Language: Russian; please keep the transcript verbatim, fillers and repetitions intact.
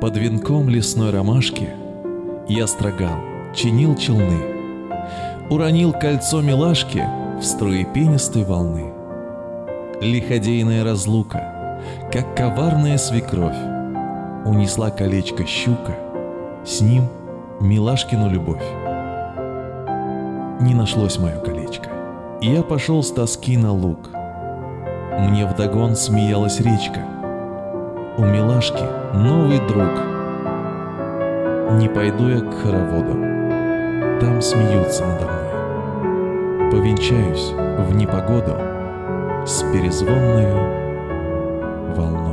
Под венком лесной ромашки я строгал, чинил челны, уронил кольцо милашки в струи пенистой волны. Лиходейная разлука, как коварная свекровь, унесла колечко щука, с ним милашкину любовь. Не нашлось мое колечко, и я пошел с тоски на луг. Мне вдогон смеялась речка, у милашки новый друг. Не пойду я к хороводу, там смеются надо мной. Повенчаюсь в непогоду с перезвонною волной.